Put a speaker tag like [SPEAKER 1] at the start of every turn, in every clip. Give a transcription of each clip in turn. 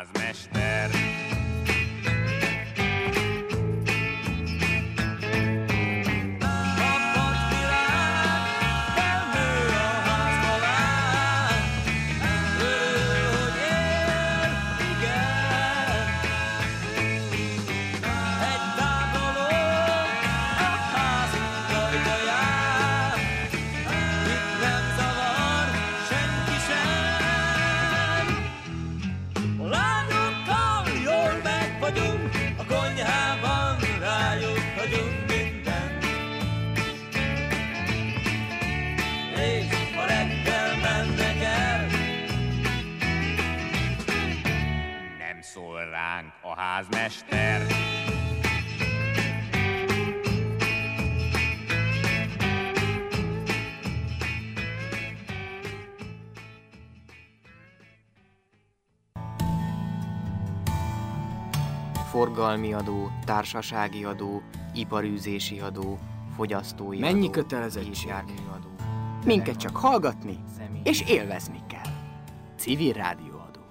[SPEAKER 1] házmester. Szól ránk a házmester.
[SPEAKER 2] Forgalmi adó, társasági adó, iparűzési adó, fogyasztói adó.
[SPEAKER 3] Mennyi kötelezettség?
[SPEAKER 2] Minket csak hallgatni és élvezni kell. Civil rádióadó.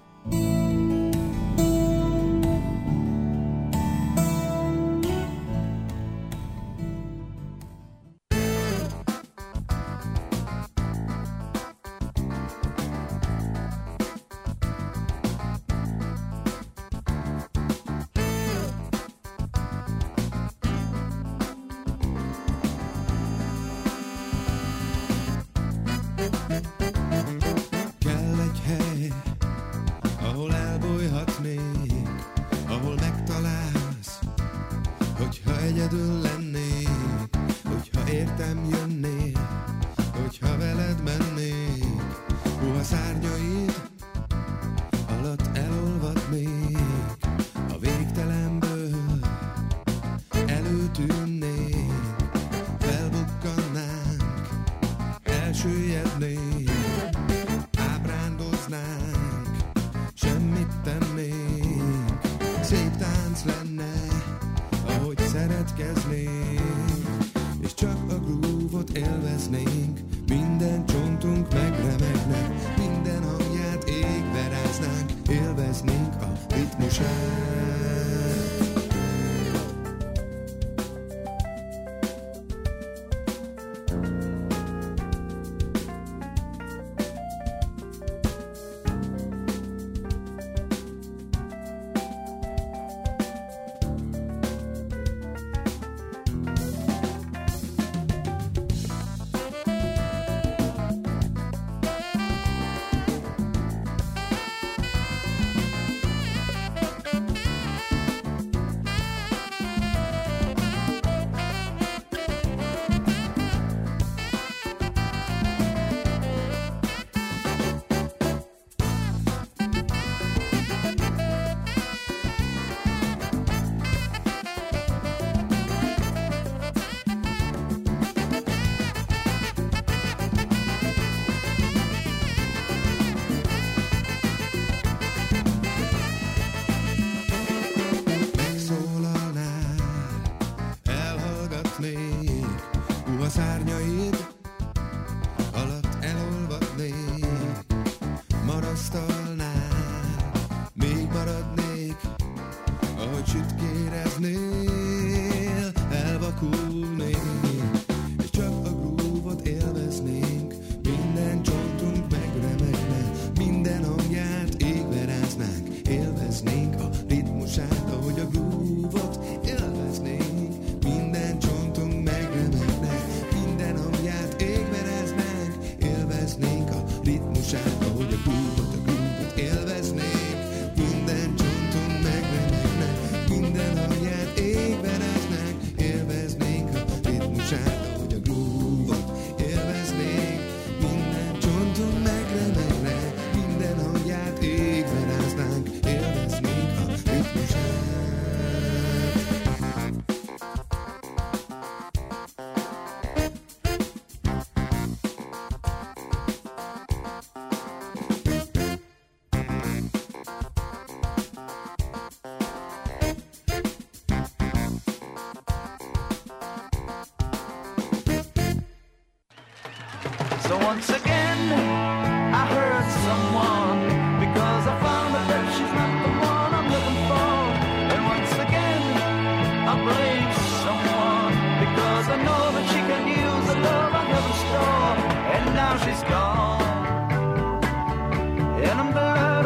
[SPEAKER 4] So once again, I heard someone, because I found that she's not the one.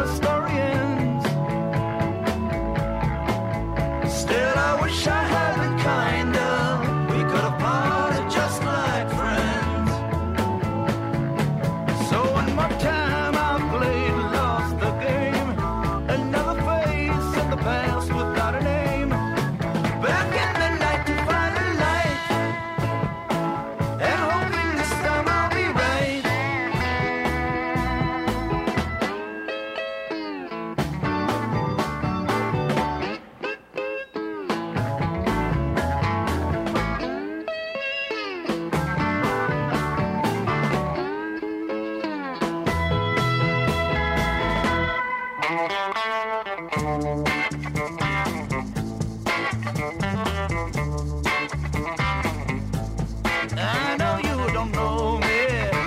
[SPEAKER 3] the story ends. Still, I wish I had been kinder. We could have parted just like friends. So one more time I played, lost the game. Another face in the past without a name. Back in the night to find a light, and hoping this time I'll be right. I know you don't know me,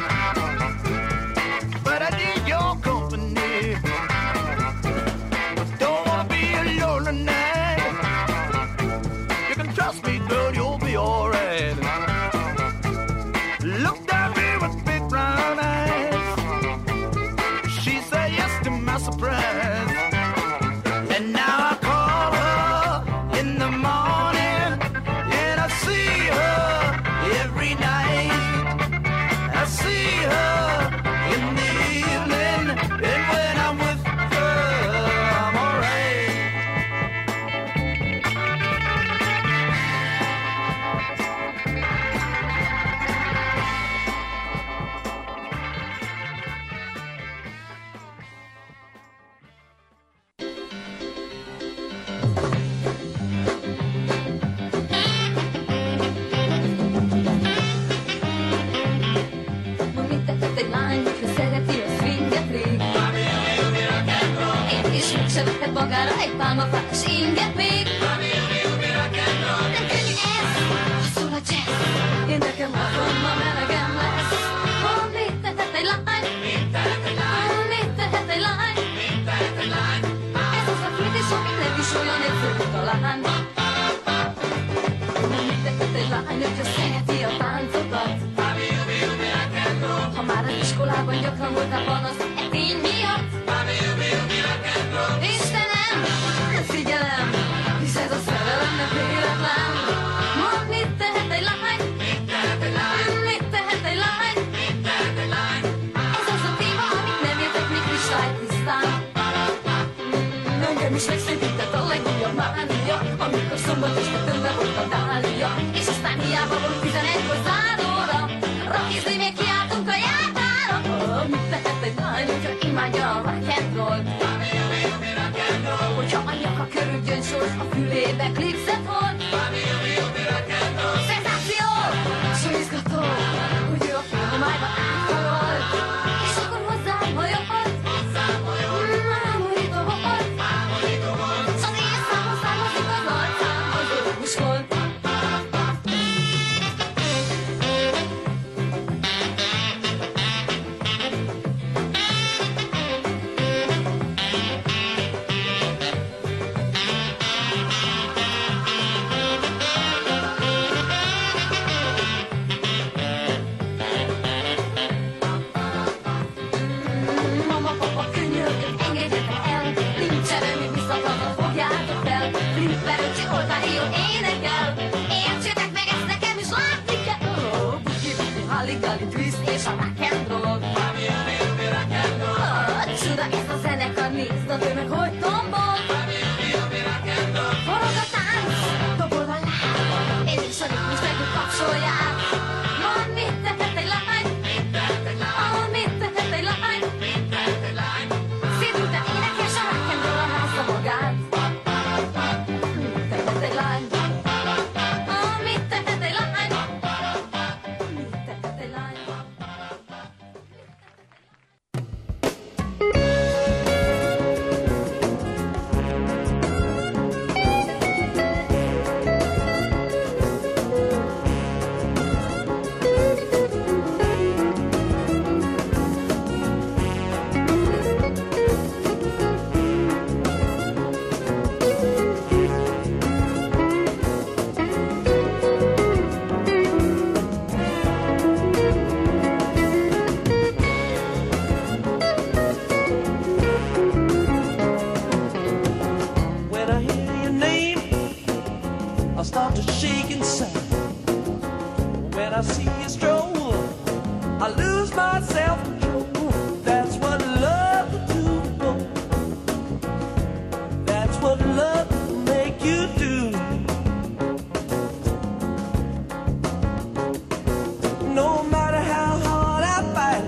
[SPEAKER 3] but I need your company. But don't wanna be alone tonight. You can trust me, girl, you'll be alright. Looked at me with big brown eyes. She said yes to my surprise. And now I call her in the morning, and I see her every night. I see her in the evening, and when I'm with her, I'm alright.
[SPEAKER 4] Ma mit tetett egy lány, hogyha szereti a swinget rég? Én is megsevetett magára egy pálmafás inget még. Nem könnyű ez, ha szól a jazz. Én nekem otthon ma melegem lesz. Ha mit tetett egy lány? Ha mit tetett egy lány? Ez az a kérdés, amit nem is olyan egyszerű talán. Ma mit tetett egy lány, hogyha szereti a táncokat? Ha már az iskolában gyakran voltál panasz e tény miatt. Istenem, ne figyelem, hisz ez a szerelem nem véletlen. Mondd, mit tehet egy lány? Mit tehet egy lány? Ez az a téma, amit nem értek még kristálytisztán. Engem is megszépített a legújabb mánia, amikor szombat este tömve volt a dália. És aztán hiába volt 11-kor záróra, rockizni még kiáltunk a jártára. Mit tehet egy lány, hogyha imádja a rock and roll? Hogyha a nyaka körül gyöngyszors, a fülébe klipszet hord. Szenzáció, s izgató, hogy ő a filmájban áthalolt. És akkor hozzám hajolt, ámorító volt. S az én számon származik az arcám, az örömus volt. Mama, papa, könyörgök, engedjetek el. Nincs semmi visszatartat, fogjátok fel. Flipper öcsi oltárió énekel. Értsétek meg, ezt nekem is látni kell. Buki-buki, halli-galli, twist és a rock and roll. Csuda ez a zenekar, nézd a tömeg, hogy tombol. Forog a tánc, dobol a láb. Én is a ritmus megint kapcsolják. Mondd, mit tehet egy lány? Mit tehet egy lány? Szédülten énekes a rock and roll a házza magát. Mit tehet egy lány? Mit tehet egy lány? Mit tehet egy lány?
[SPEAKER 5] what love will make you do. No matter how hard I fight,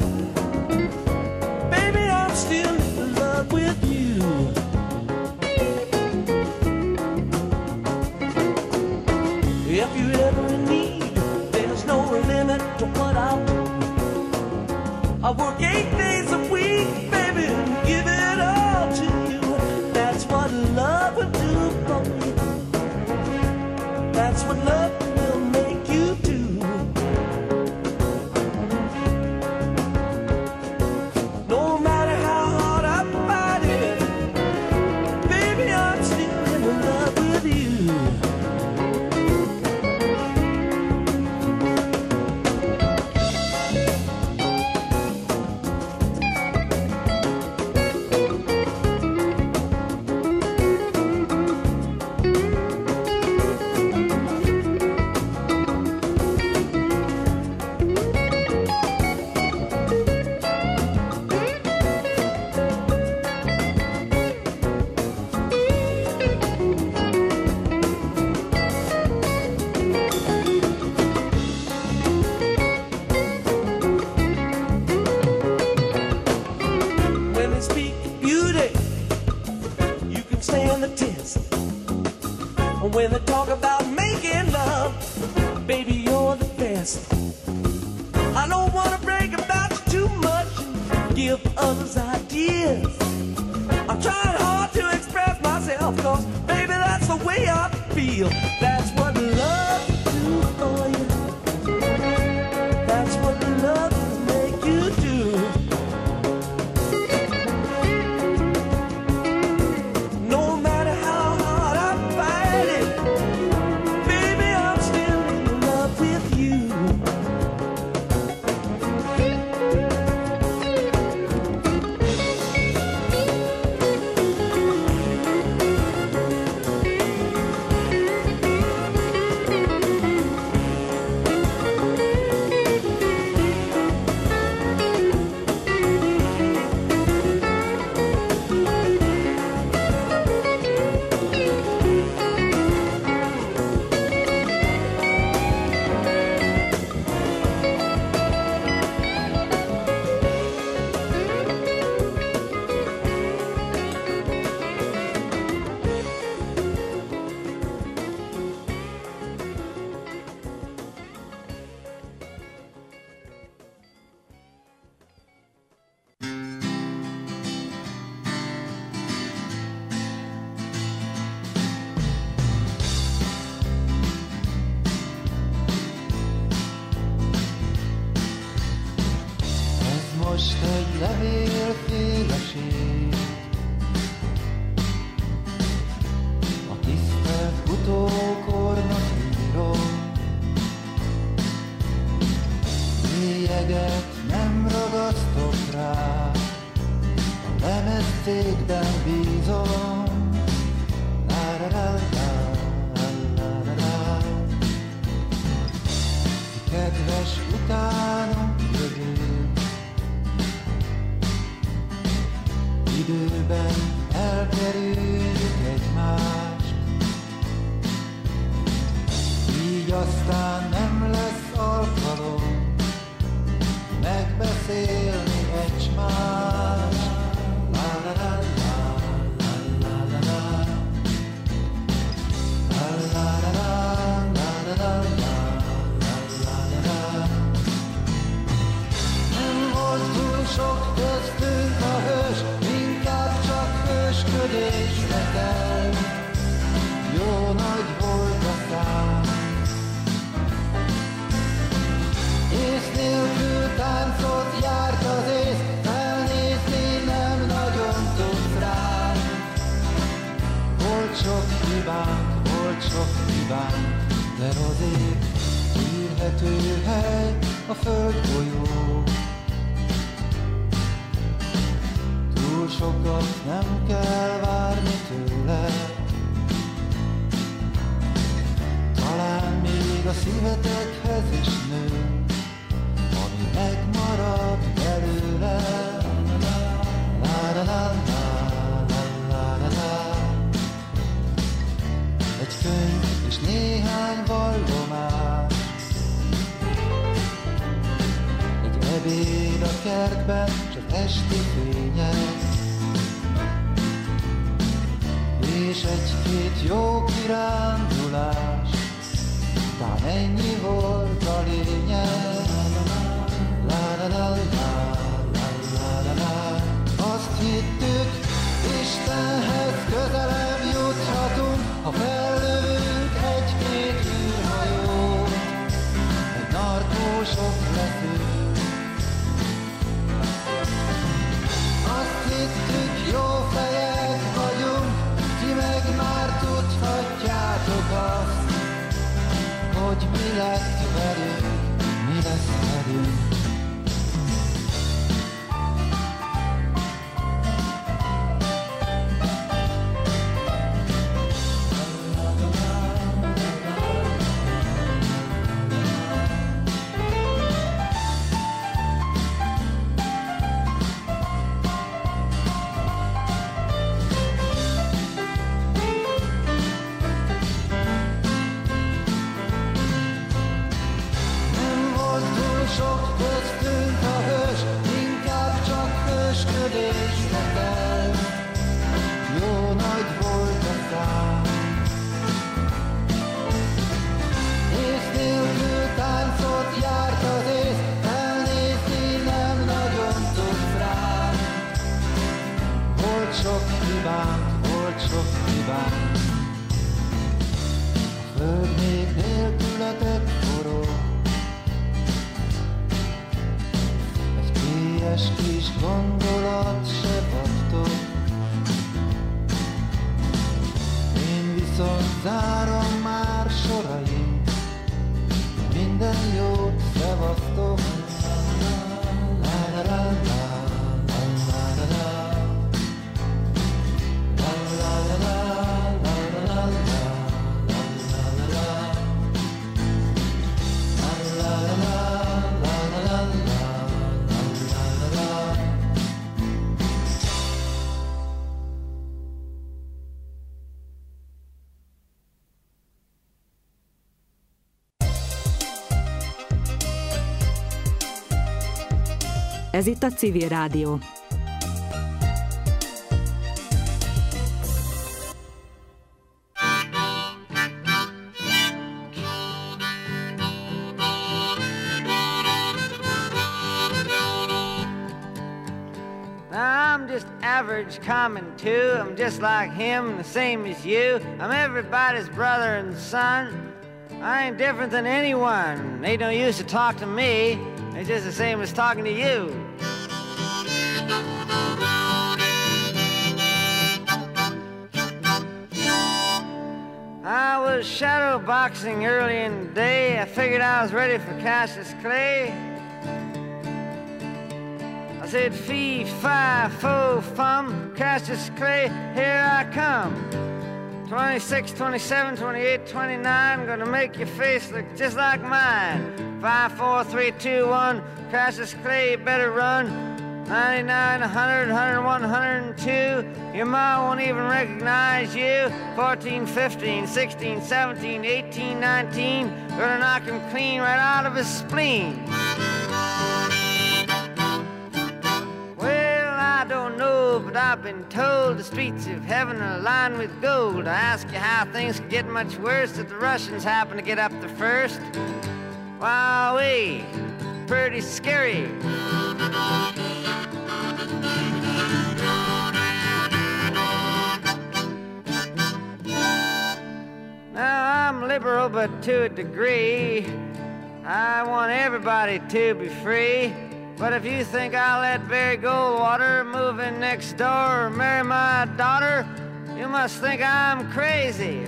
[SPEAKER 5] baby, I'm still in love with you. If you ever in need, there's no limit to what I'll do. I work 8 days a week, baby, and give it all to you. That's what love will do for me. That's what love will make you do. No matter how hard I fight it, baby, I'm still in love with you. When they talk about making love, baby, you're the best. I don't want to brag about you too much and give others ideas. I'm trying hard to express myself, cause baby, that's the way I feel. That's what love will do for you. That's what love will make you do. No matter how hard I fight it, baby, I'm still in love with you.
[SPEAKER 6] Most egy levélféleség, a tisztelt utókornak írom. Bélyeget nem ragasztok rá, a lemezcégben bízom. Kedves utánom jövő, időben elkerüljük egymást, így aztán nem lesz alkalom megbeszélni egymást. La la la la la la la la la la la la la la. Nem volt túl sok köztünk a hős, inkább csak hősködés nekem. Jó nagy volt a szám, ész nélkül táncot járt az ész, felnézni nem nagyon tudsz rám. Volt sok hibánk, de azért írhető hely a földgolyó. Túl sokat nem kell várni tőle, talán még a szívetekhez is nő, ami megmarad belőle. La la la la la la la la. kertben, s az esti fények. És egy-két jó kirándulás, talán ennyi volt a lényeg. La-la-la-la-la-la-la-la. Azt hittük, Istenhez közelebb juthatunk, ha fellövünk egy-két űrhajót, egy narkósok leszünk. Azt hittük, jó fejek vagyunk, ti meg már tudhatjátok azt, hogy mi lett velünk, mi lesz velünk. Sok köztünk a hős, inkább csak hősködésre kell. Jó nagy volt a szám, ész nélkül táncot járt az ész, elnézni nem nagyon tudsz rám. Volt sok hibánk, volt sok hibánk, a föld még nélkületek forog. Ilyes kis gondolat se vagytok. Én viszont zárom már soraim, minden jót szevasztok. La-la-la-la, la-la-la-la, la-la-la-la, la-la-la-la, la-la-la-la, la-la-la-la.
[SPEAKER 7] Ez itt a Civil Rádió.
[SPEAKER 8] I'm just average, common too. I'm just like him, the same as you. I'm everybody's brother and son. I ain't different than anyone. They don't use to talk to me. It's just the same as talking to you. I was shadow boxing early in the day. I figured I was ready for Cassius Clay. I said, fee, fi, fo, fum, Cassius Clay, here I come. 26, 27, 28, 29, gonna make your face look just like mine. 5, 4, 3, 2, 1, Cassius Clay, better run. 99, 100, 101, 102, your ma won't even recognize you. 14, 15, 16, 17, 18, 19, gonna knock him clean right out of his spleen. I don't know, but I've been told the streets of heaven are lined with gold. I ask you how things could get much worse if the Russians happen to get up the first. Wowee, pretty scary. Now, I'm liberal, but to a degree. I want everybody to be free. But if you think I'll let Barry Goldwater move in next door or marry my daughter, you must think I'm crazy.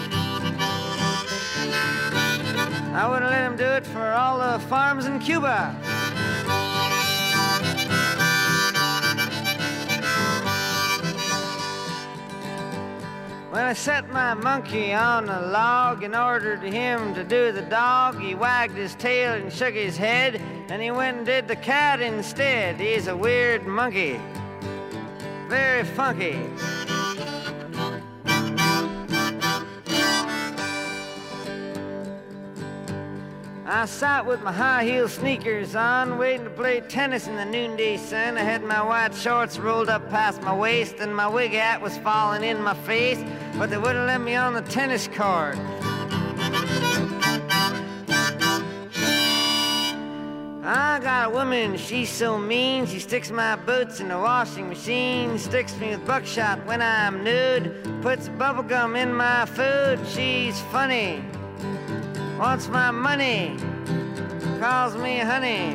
[SPEAKER 8] I wouldn't let him do it for all the farms in Cuba. When I set my monkey on a log and ordered him to do the dog, he wagged his tail and shook his head, and he went and did the cat instead. He's a weird monkey, very funky. I sat with my high-heel sneakers on, waiting to play tennis in the noonday sun. I had my white shorts rolled up past my waist, and my wig hat was falling in my face, but they wouldn't let me on the tennis court. I got a woman, she's so mean. She sticks my boots in the washing machine, sticks me with buckshot when I'm nude, puts bubblegum in my food. She's funny, wants my money, calls me honey.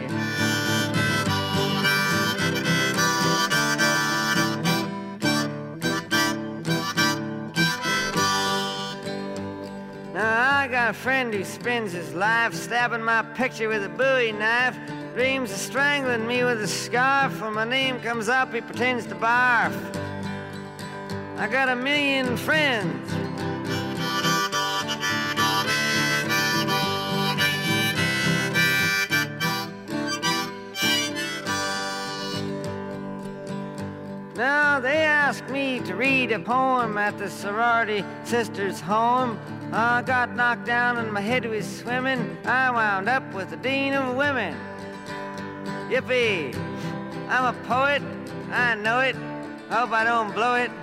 [SPEAKER 8] Now I got a friend who spends his life stabbing my picture with a Bowie knife, dreams of strangling me with a scarf. When my name comes up, he pretends to barf. I got a million friends. Now they asked me to read a poem at the sorority sister's home. I got knocked down and my head was swimming. I wound up with the dean of women. Yippee! I'm a poet, I know it. Hope I don't blow it.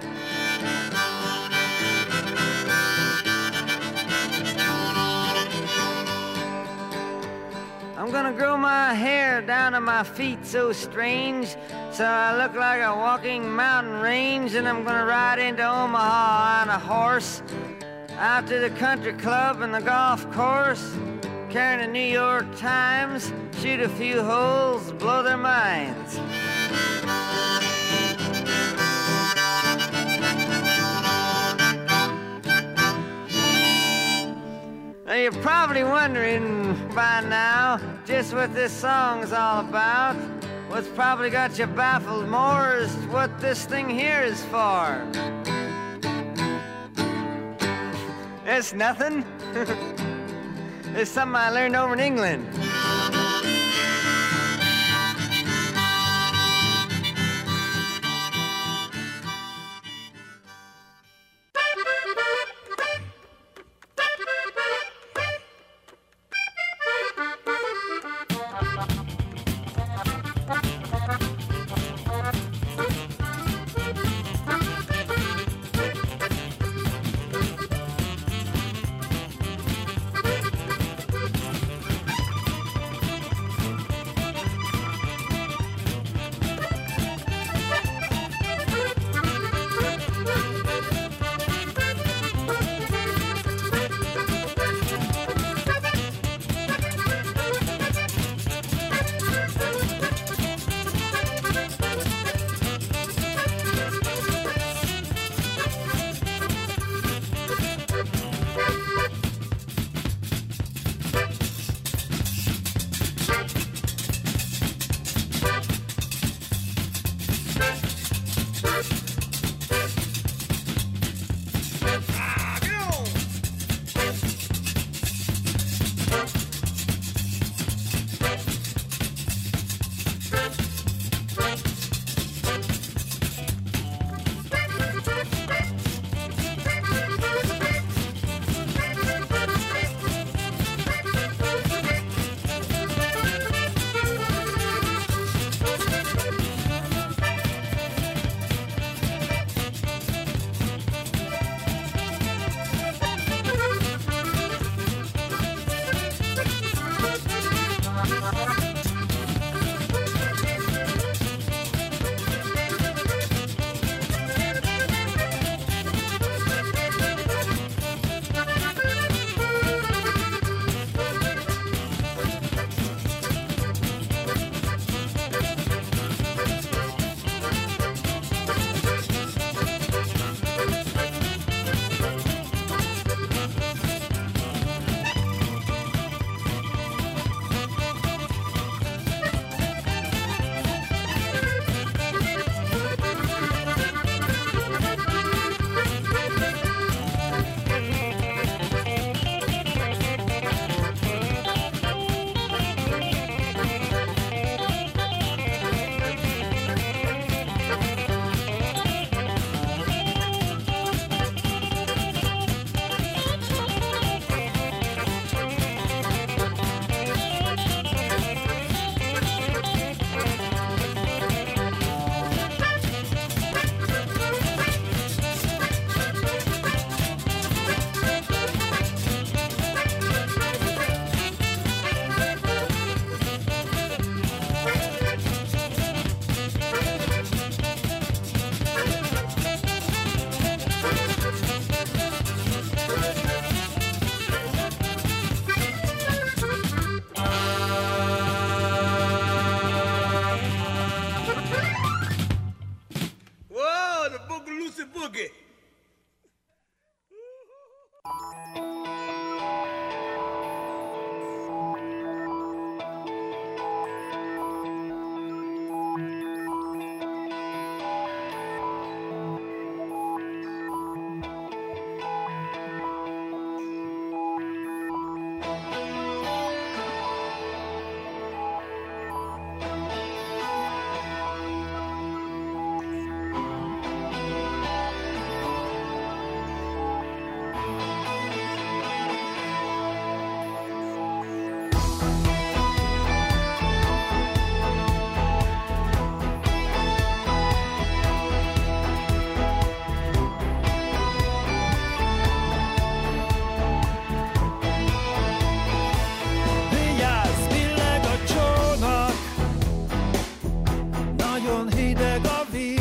[SPEAKER 8] I'm gonna grow my hair down to my feet so strange, so I look like a walking mountain range, and I'm gonna ride into Omaha on a horse, out to the country club and the golf course, carrying a New York Times, shoot a few holes, blow their minds. Now you're probably wondering by now just what this song's all about. What's probably got you baffled more is what this thing here is for. It's nothing. It's something I learned over in England.
[SPEAKER 9] boogie.